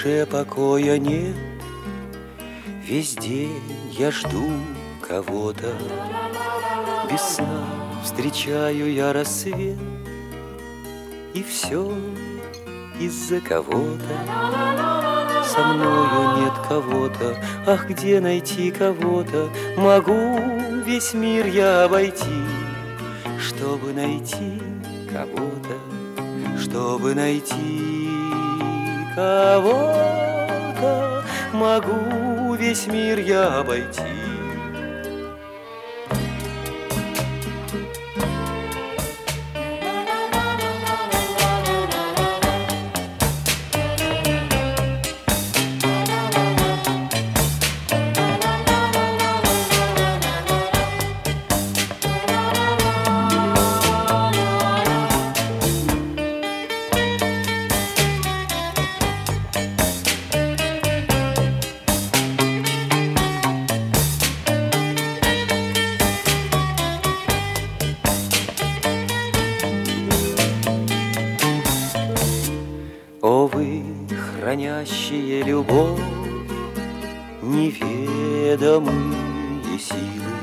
душе покоя нет, весь день я жду кого-то. Без сна встречаю я рассвет, и все из-за кого-то. Со мною нет кого-то, ах, где найти кого-то? Могу весь мир я обойти, чтобы найти кого-то, чтобы найти кого-то. Могу весь мир я обойти. О, вы, хранящие любовь, неведомые силы,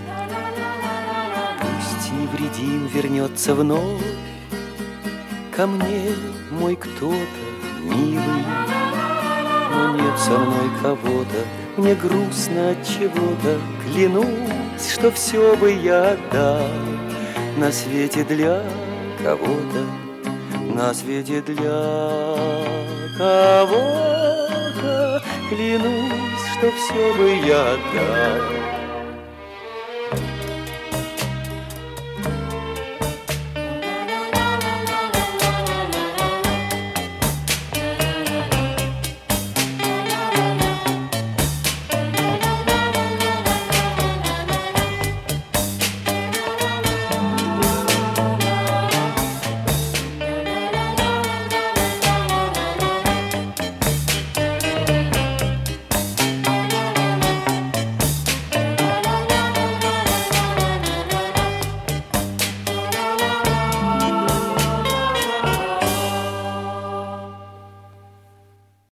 пусть невредим вернется вновь ко мне мой кто-то милый. Но нет со мной кого-то, мне грустно от чего-то. Клянусь, что все бы я отдал на свете для кого-то, на свете для кого-то. Клянусь, что все бы я отдал.